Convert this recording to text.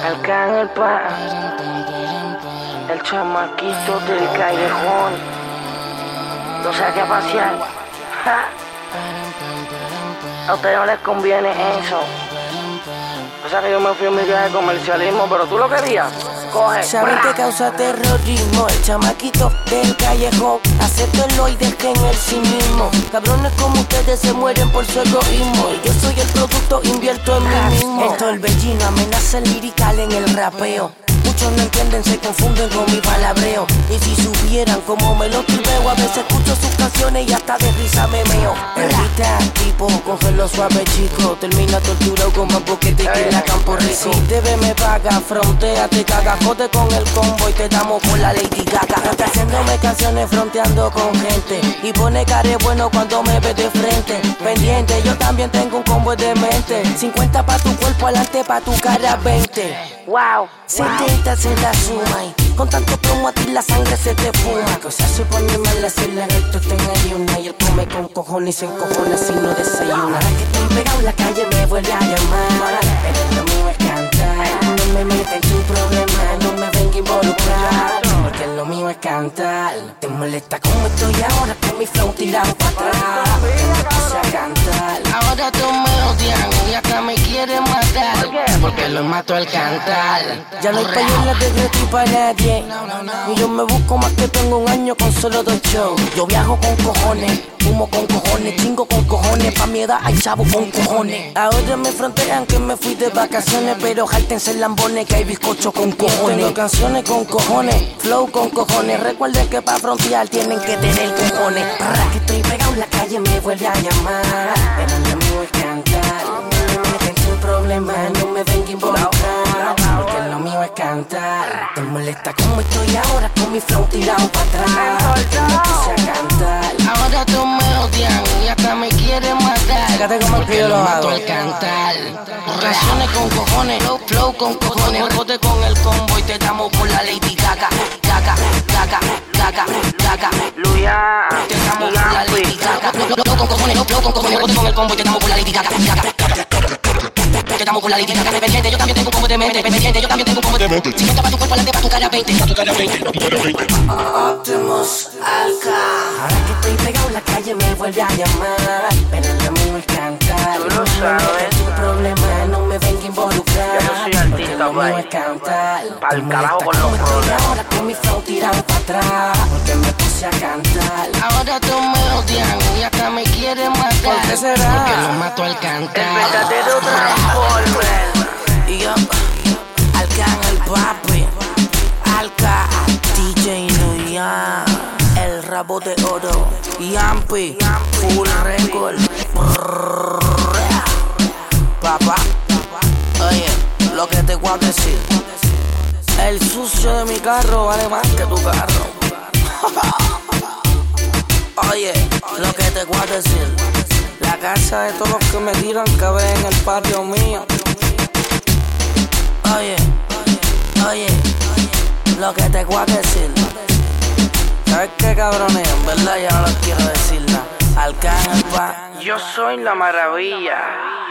Arcángel Pa, el chamaquito del callejón, lo saqué a pasear. ¡Ja! A ustedes no les conviene eso. O sea que yo me fui en mi viaje de comercialismo, pero tú lo querías. Coge. Saben que causa terrorismo, el chamaquito del callejón. Acéptenlo y dejen el cinismo. Cabrones como ustedes se mueren por su egoísmo. Y yo soy el producto, invierto en mí mismo. El torbellino amenaza el lirical en el rapeo. Muchos no entienden, se confunden con mi palabreo. Y si supieran cómo me lo tripeo, a veces escucho sus canciones y hasta de risa me meo. Perrita, tipo, cógelo suave, chico. Termina torturado con más boquete que la Campo Rico. Si te ve, me paga, frontea, te caga. Jode con el combo y te damos por la Lady Gaga. Está haciéndome canciones fronteando con gente. Y pone care bueno cuando me ve de frente. Pendiente, yo también tengo un combo de mente. 50 pa' tu cuerpo, adelante pa' tu cara 20. Wow. 70 se la suma y con tanto plomo a ti la sangre se te fuma. Cosas se pone mala si la recto está en ayuna. Y él come con cojones y se encojona si no desayuna. Ahora que estoy pegado en la calle me vuelve a llamar. Pero lo mío es cantar. No me meten en tu problema, no me venga a involucrar. Porque lo mío es cantar. Te molesta como estoy ahora con mi flow tirado para atrás. Porque me puse a cantar. Ahora tú me odian y hasta me quieren matar. Porque lo mato al cantar. Ya no hay payolas de gratis para nadie. Y yo me busco más que tengo un año con solo 2 shows. Yo viajo con cojones, fumo con cojones, chingo con cojones. Pa' mi edad hay chavo con cojones. Ahora me frontean que me fui de vacaciones, pero jáltense el lambones que hay bizcocho con cojones. Tengo canciones con cojones, flow con cojones. Recuerden que pa' frontear tienen que tener cojones. Para que estoy pegado en la calle me vuelve a llamar. Pero lo mío es cantar. No me meten sin problema, no me venga a involucrar. Porque lo mío es cantar. Te molesta como estoy ahora con mi flow tirado para atrás. Me puse a cantar. Ahora tú me odian y hasta me quieren matar. Fíjate como el que yo lo mato hago. al cantar. Canciones con cojones, flow con cojones. Jote con el combo y te damos por la Lady Gaga. Gaga, gaga, gaga, gaga. Luya, te damos por la Lady Gaga. Flow con cojones, flow con cojones. Jote con el combo y te damos por la Lady Gaga. Gaga, te damos por la Lady Gaga. Pendiente, yo también tengo un combo de mente. Pendiente, yo también tengo un combo de mente. 50 pa' tu cuerpo, adelante pa' tu cara 20. Optimus Alka. Ahora que estoy pegado en la calle me vuelve a llamar. Pero lo mío es cantar. Tú lo No me sabes. metas en tu problema, no me venga a involucrar. Yo no soy Porque artista, lo mío bye. es cantar. Pa'l Te carajo molesta con los como estoy problemas. ahora con mi flow tirado para atrás. Porque me puse a cantar. Ahora tú me odian y hasta me quieren matar. ¿Por qué será? Porque lo mato al cantar. El verdadero Transformer. Y yo, Arcángel Papi, Alka, DJ Luyan, el rabo de oro, Yampi, Full Record. Papá, oye, lo que te voy a decir. El sucio de mi carro vale más que tu carro. Oye, lo que te voy a decir. La casa de todos los que me tiran cabe en el patio mío. Oye, oye, lo que te voy a decir. ¿Sabes qué, cabrones? En verdad ya no les quiero decir nada. Arcángel Pa. Yo soy la maravilla.